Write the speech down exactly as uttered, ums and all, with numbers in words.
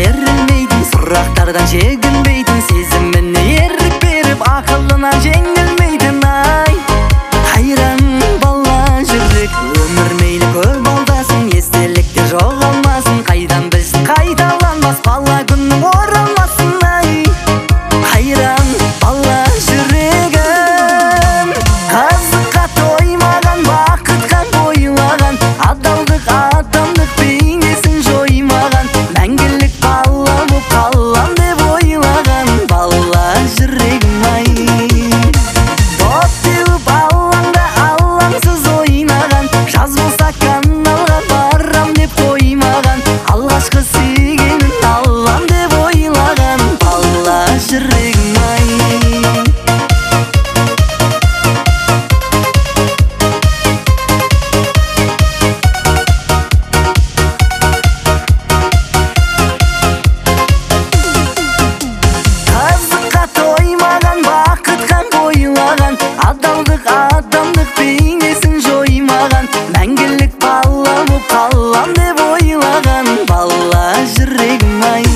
берілмейтін, сұрақтардан шегінбейтін, сезіміне ерік беріп ақылына жеңілмейтін. Ай, қайран бала жүрек, өмір мейлі көп алдасын, естелікте жоғалмасын, қайдан білсін қайталанбас бала күннің оралмасын. Ай, қайран бала жүрегім, қызыққа тоймаған, бақытқа бойлаған, адалдық адамдық бейнесін жоймаған, мәңгілік бала боп қалам деп ойлаған бала жүрегім. Ай, доп теуіп алаңда алаңсыз ойнаған, жаз болса каналға барам деп қоймаған, алғашқы сүйгенін алам деп ойлаған бала жүрегім. Ай, қызыққа тоймаған, бақытқа бойлаған, адалдық адамдық бейнесін жоймаған, мәңгілік бала боп қалам деп ойлаған бала жүрегім. Ай,